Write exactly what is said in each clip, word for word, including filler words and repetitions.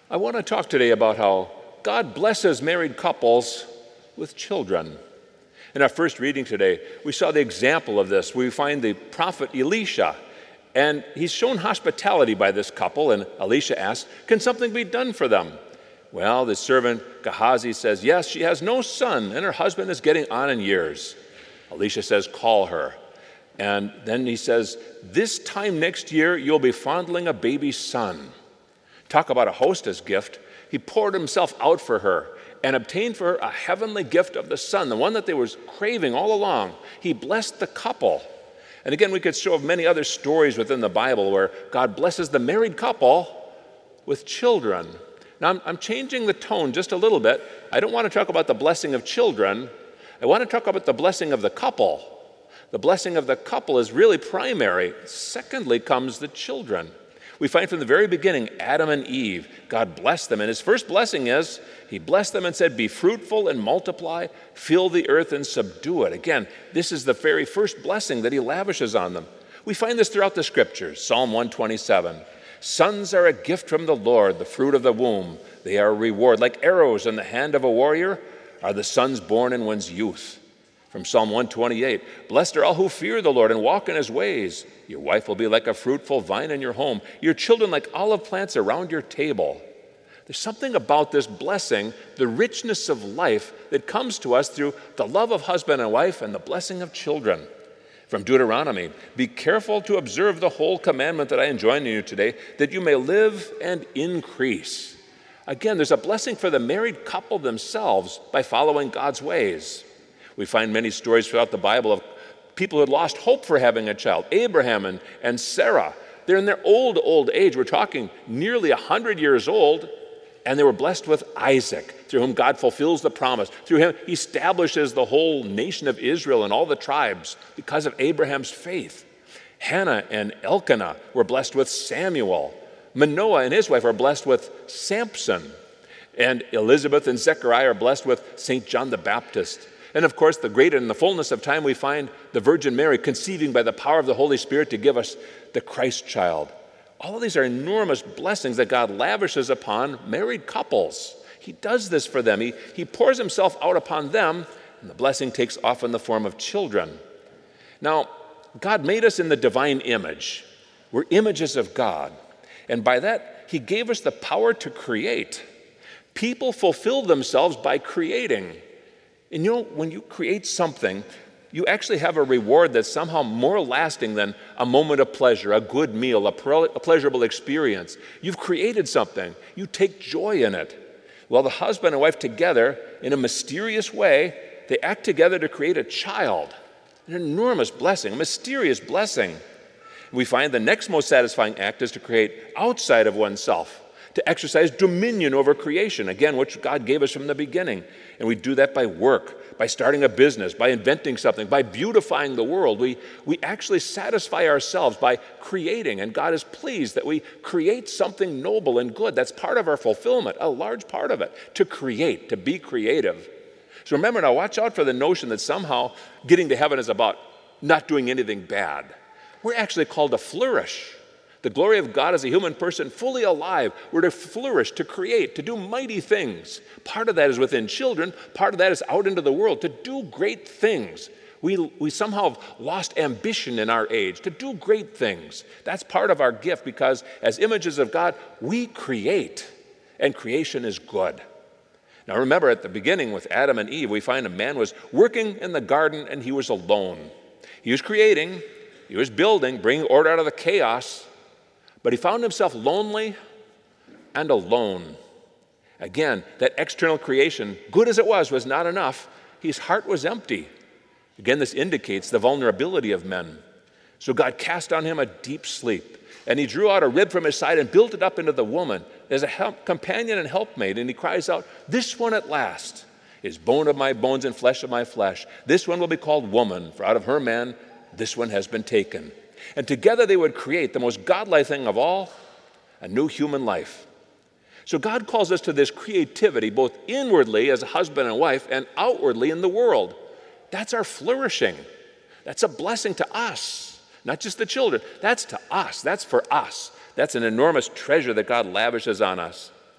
I want to talk today about how God blesses married couples with children. In our first reading today, we saw the example of this. We find the prophet Elisha, and he's shown hospitality by this couple, and Elisha asks, can something be done for them? Well, the servant Gehazi says, yes, she has no son, and her husband is getting on in years. Elisha says, call her. And then he says, this time next year, you'll be fondling a baby son. Talk about a hostess gift. He poured himself out for her and obtained for her a heavenly gift of the son, the one that they were craving all along. He blessed the couple. And again, we could show of many other stories within the Bible where God blesses the married couple with children. Now, I'm, I'm changing the tone just a little bit. I don't want to talk about the blessing of children. I want to talk about the blessing of the couple. The blessing of the couple is really primary. Secondly comes the children. We find from the very beginning, Adam and Eve, God blessed them. And his first blessing is, he blessed them and said, be fruitful and multiply, fill the earth and subdue it. Again, this is the very first blessing that he lavishes on them. We find this throughout the scriptures. Psalm one twenty-seven, sons are a gift from the Lord, the fruit of the womb. They are a reward. Like arrows in the hand of a warrior are the sons born in one's youth. From Psalm one twenty-eight, blessed are all who fear the Lord and walk in his ways. Your wife will be like a fruitful vine in your home, your children like olive plants around your table. There's something about this blessing, the richness of life that comes to us through the love of husband and wife and the blessing of children. From Deuteronomy, be careful to observe the whole commandment that I enjoin you today, that you may live and increase. Again, there's a blessing for the married couple themselves by following God's ways. We find many stories throughout the Bible of people who had lost hope for having a child. Abraham and, and Sarah, they're in their old, old age. We're talking nearly one hundred years old, and they were blessed with Isaac, through whom God fulfills the promise. Through him, he establishes the whole nation of Israel and all the tribes because of Abraham's faith. Hannah and Elkanah were blessed with Samuel. Manoah and his wife are blessed with Samson. And Elizabeth and Zechariah are blessed with Saint John the Baptist. And of course, the great and the fullness of time, we find the Virgin Mary conceiving by the power of the Holy Spirit to give us the Christ child. All of these are enormous blessings that God lavishes upon married couples. He does this for them. He, he pours himself out upon them, and the blessing takes often the form of children. Now, God made us in the divine image. We're images of God. And by that, he gave us the power to create. People fulfill themselves by creating. And you know, when you create something, you actually have a reward that's somehow more lasting than a moment of pleasure, a good meal, a, pre- a pleasurable experience. You've created something. You take joy in it. Well, the husband and wife together, in a mysterious way, they act together to create a child. An enormous blessing, a mysterious blessing. We find the next most satisfying act is to create outside of oneself, to exercise dominion over creation, again, which God gave us from the beginning. And we do that by work, by starting a business, by inventing something, by beautifying the world. We, we actually satisfy ourselves by creating, and God is pleased that we create something noble and good. That's part of our fulfillment, a large part of it, to create, to be creative. So remember now, watch out for the notion that somehow getting to heaven is about not doing anything bad. We're actually called to flourish. The glory of God as a human person, fully alive. We're to flourish, to create, to do mighty things. Part of that is within children. Part of that is out into the world, to do great things. We, we somehow have lost ambition in our age, to do great things. That's part of our gift because as images of God, we create, and creation is good. Now remember, at the beginning with Adam and Eve, we find a man was working in the garden and he was alone. He was creating, he was building, bringing order out of the chaos, but he found himself lonely and alone. Again, that external creation, good as it was, was not enough. His heart was empty. Again, this indicates the vulnerability of men. So God cast on him a deep sleep, and he drew out a rib from his side and built it up into the woman as a help, companion and helpmate. And he cries out, this one at last is bone of my bones and flesh of my flesh. This one will be called woman, for out of her man this one has been taken. And together they would create the most godlike thing of all, a new human life. So God calls us to this creativity, both inwardly as a husband and wife and outwardly in the world. That's our flourishing. That's a blessing to us, not just the children. That's to us. That's for us. That's an enormous treasure that God lavishes on us.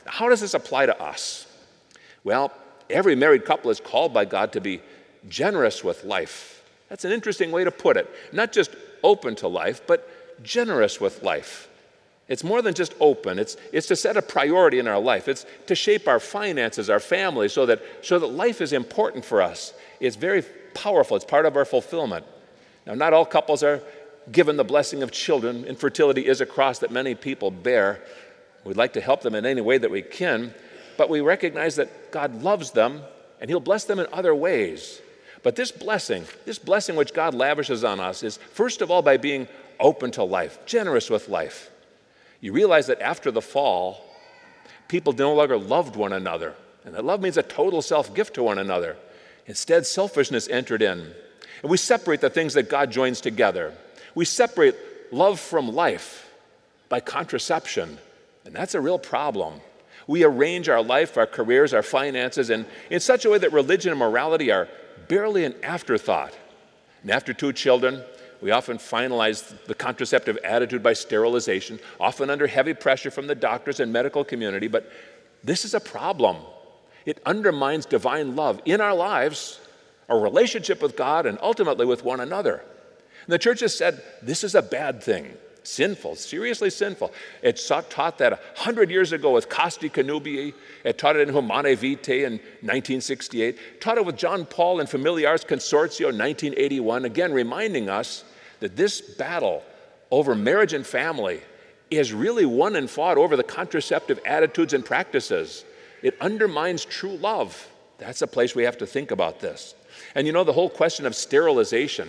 How does this apply to us? Well, every married couple is called by God to be generous with life. That's an interesting way to put it. Not just open to life, but generous with life. It's more than just open. It's, it's to set a priority in our life. It's to shape our finances, our family, so that, so that life is important for us. It's very powerful. It's part of our fulfillment. Now, not all couples are given the blessing of children. Infertility is a cross that many people bear. We'd like to help them in any way that we can, but we recognize that God loves them, and He'll bless them in other ways. But this blessing, this blessing which God lavishes on us is, first of all, by being open to life, generous with life. You realize that after the fall, people no longer loved one another. And that love means a total self-gift to one another. Instead, selfishness entered in. And we separate the things that God joins together. We separate love from life by contraception. And that's a real problem. We arrange our life, our careers, our finances in, in such a way that religion and morality are barely an afterthought. And after two children, we often finalize the contraceptive attitude by sterilization, often under heavy pressure from the doctors and medical community. But this is a problem. It undermines divine love in our lives, our relationship with God, and ultimately with one another. And the church has said this is a bad thing, sinful, seriously sinful. It taught that one hundred years ago with Casti Connubii. It taught it in Humanae Vitae in nineteen sixty-eight. Taught it with John Paul in Familiaris Consortio in nineteen eighty-one, again reminding us that this battle over marriage and family is really won and fought over the contraceptive attitudes and practices. It undermines true love. That's a place we have to think about this. And you know, the whole question of sterilization,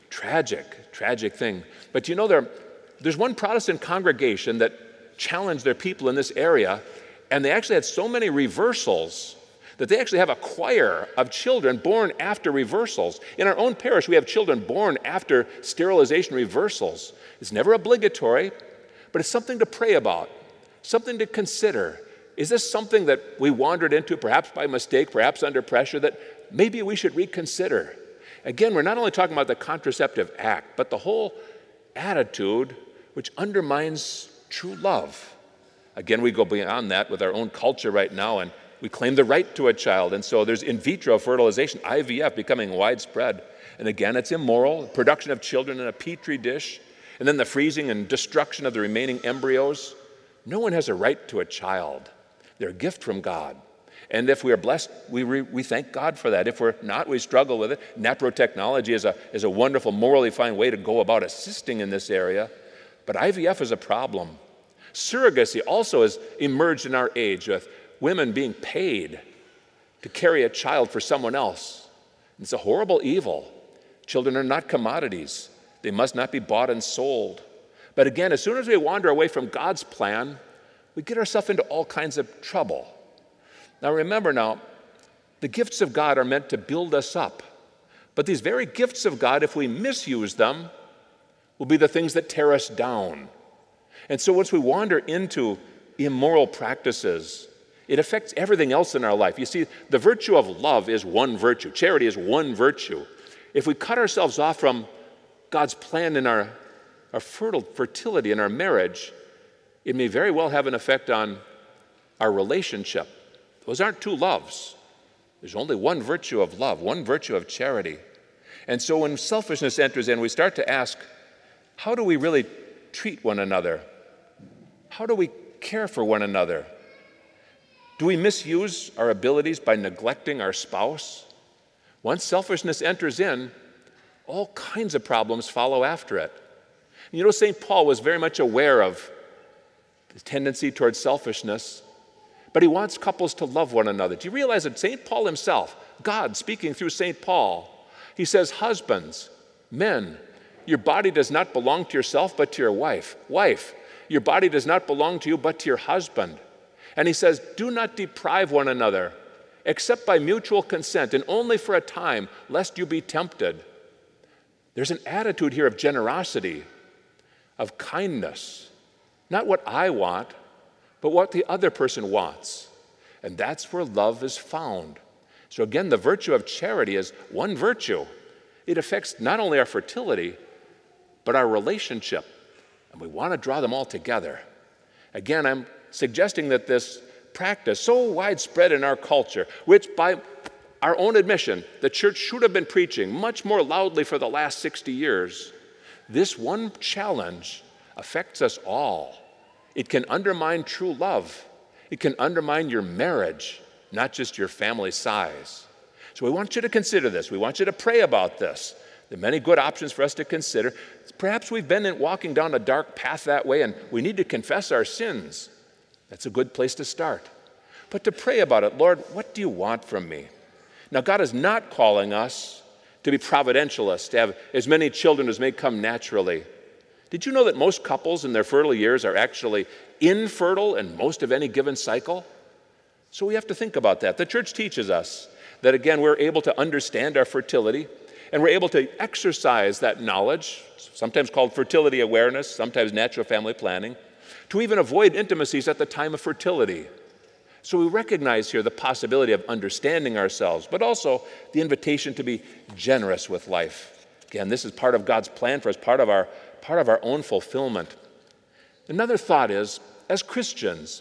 tragic, tragic thing. But you know, there, there's one Protestant congregation that challenged their people in this area, and they actually had so many reversals that they actually have a choir of children born after reversals. In our own parish, we have children born after sterilization reversals. It's never obligatory, but it's something to pray about, something to consider. Is this something that we wandered into, perhaps by mistake, perhaps under pressure, that maybe we should reconsider? Again, we're not only talking about the contraceptive act, but the whole attitude which undermines true love. Again, we go beyond that with our own culture right now, and we claim the right to a child, and so there's in vitro fertilization, I V F, becoming widespread. And again, it's immoral, production of children in a petri dish, and then the freezing and destruction of the remaining embryos. No one has a right to a child. They're a gift from God. And if we are blessed, we, re, we thank God for that. If we're not, we struggle with it. Naprotechnology is a, is a wonderful, morally fine way to go about assisting in this area. But I V F is a problem. Surrogacy also has emerged in our age with women being paid to carry a child for someone else. It's a horrible evil. Children are not commodities. They must not be bought and sold. But again, as soon as we wander away from God's plan, we get ourselves into all kinds of trouble. Now remember now, the gifts of God are meant to build us up. But these very gifts of God, if we misuse them, will be the things that tear us down. And so once we wander into immoral practices, it affects everything else in our life. You see, the virtue of love is one virtue. Charity is one virtue. If we cut ourselves off from God's plan in our, our fertile fertility in our marriage, it may very well have an effect on our relationship. Those aren't two loves. There's only one virtue of love, one virtue of charity. And so when selfishness enters in, we start to ask, how do we really treat one another? How do we care for one another? Do we misuse our abilities by neglecting our spouse? Once selfishness enters in, all kinds of problems follow after it. You know, Saint Paul was very much aware of the tendency towards selfishness, but he wants couples to love one another. Do you realize that Saint Paul himself, God speaking through Saint Paul, he says, husbands, men, your body does not belong to yourself but to your wife. Wife, your body does not belong to you but to your husband. And he says, do not deprive one another, except by mutual consent, and only for a time, lest you be tempted. There's an attitude here of generosity, of kindness, not what I want, but what the other person wants. And that's where love is found. So again, the virtue of charity is one virtue. It affects not only our fertility, but our relationship. And we want to draw them all together. Again, I'm suggesting that this practice so widespread in our culture, which by our own admission, the church should have been preaching much more loudly for the last sixty years, this one challenge affects us all. It can undermine true love. It can undermine your marriage, not just your family size. So we want you to consider this. We want you to pray about this. There are many good options for us to consider. Perhaps we've been in walking down a dark path that way and we need to confess our sins. That's a good place to start. But to pray about it, Lord, what do you want from me? Now, God is not calling us to be providentialists, to have as many children as may come naturally. Did you know that most couples in their fertile years are actually infertile in most of any given cycle? So we have to think about that. The church teaches us that, again, we're able to understand our fertility, and we're able to exercise that knowledge, sometimes called fertility awareness, sometimes natural family planning, to even avoid intimacies at the time of fertility. So we recognize here the possibility of understanding ourselves, but also the invitation to be generous with life. Again, this is part of God's plan for us, part of our, part of our own fulfillment. Another thought is, as Christians,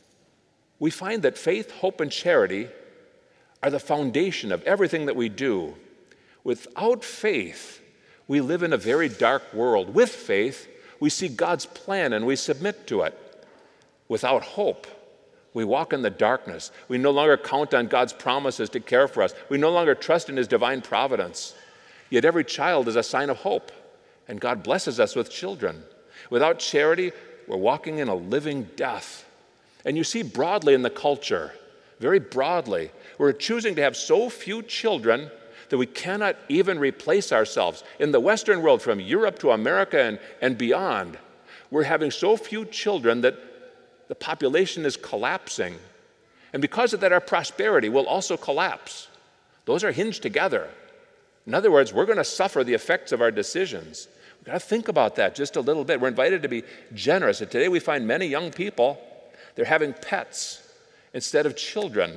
we find that faith, hope, and charity are the foundation of everything that we do. Without faith, we live in a very dark world. With faith, we see God's plan and we submit to it. Without hope, we walk in the darkness. We no longer count on God's promises to care for us. We no longer trust in His divine providence. Yet every child is a sign of hope, and God blesses us with children. Without charity, we're walking in a living death. And you see broadly in the culture, very broadly, we're choosing to have so few children that we cannot even replace ourselves. In the Western world, from Europe to America and, and beyond, we're having so few children that the population is collapsing. And because of that, our prosperity will also collapse. Those are hinged together. In other words, we're going to suffer the effects of our decisions. We've got to think about that just a little bit. We're invited to be generous. And today we find many young people, they're having pets instead of children.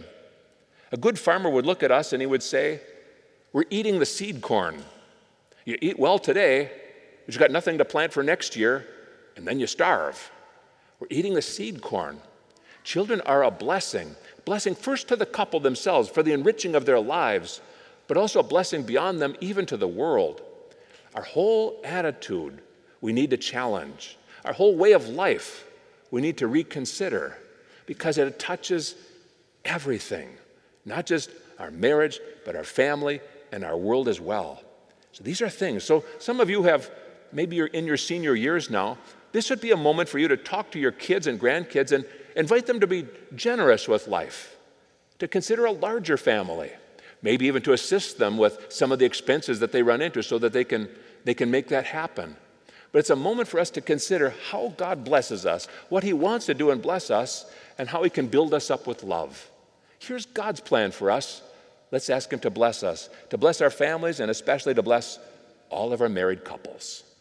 A good farmer would look at us and he would say, we're eating the seed corn. You eat well today, but you've got nothing to plant for next year, and then you starve. We're eating the seed corn. Children are a blessing. Blessing first to the couple themselves for the enriching of their lives, but also a blessing beyond them even to the world. Our whole attitude we need to challenge. Our whole way of life we need to reconsider because it touches everything, not just our marriage, but our family and our world as well. So these are things. So some of you have, maybe you're in your senior years now, this would be a moment for you to talk to your kids and grandkids and invite them to be generous with life, to consider a larger family, maybe even to assist them with some of the expenses that they run into so that they can, they can make that happen. But it's a moment for us to consider how God blesses us, what He wants to do and bless us, and how He can build us up with love. Here's God's plan for us. Let's ask Him to bless us, to bless our families, and especially to bless all of our married couples.